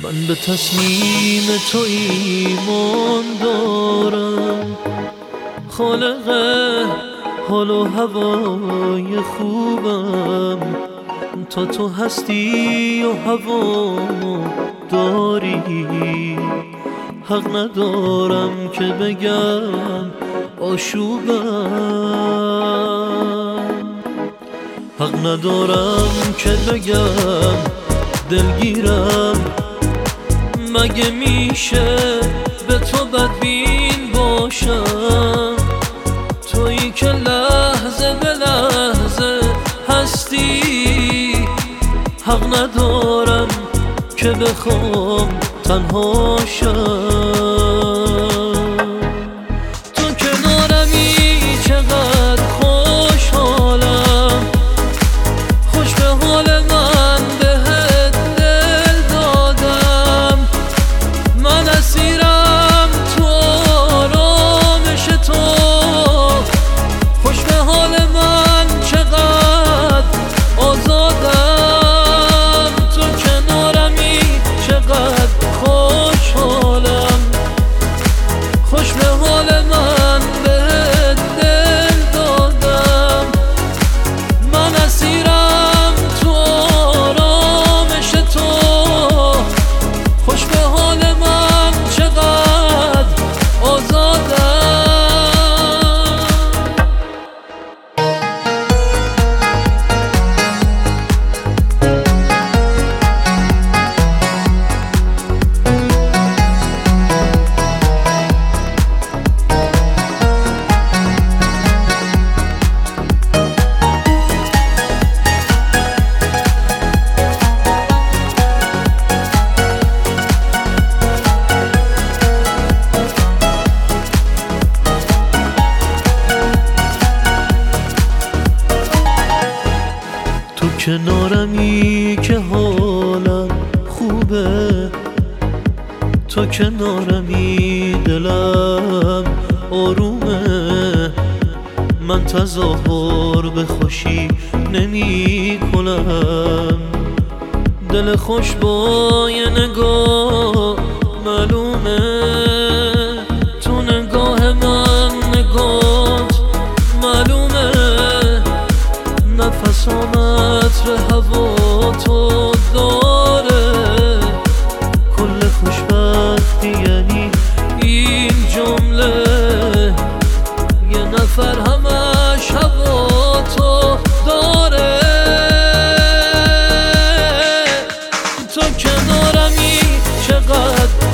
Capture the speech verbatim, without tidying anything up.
من به تصمیم تو ایمان دارم، خالق حال و هوای خوبم. تا تو هستی و هوامو داری، حق ندارم که بگم آشوبم، حق ندارم که بگم دلگیرم. مگه میشه به تو بدبین باشم؟ تویی که لحظه به لحظه هستی، حق ندارم که بخوام تنها شم. تو کنارمی چقدر خوشحالم، خوش به حال من بهت دل دادم. من اسیرم تو آرامش تو، خوش به حال من چقدر آزادم. تو کنارمی چقدر خوشحالم، خوش به حال من بهت دل دادم. من اسیرم تو آرامش تو، خوش به حال من چقدر آزادم. تو کنارمی که حالم خوبه، تو کنارمی دلم آرومه. من تظاهر به خوشی نمی کنم، دل خوش با یه نگاه معلومه. تو نگاه من نگات معلومه، نفسام عطر هوا تو داره. کل خوشبختی یعنی این جمله، یه نفر همش هوا تو داره. تو کنارمی چقدر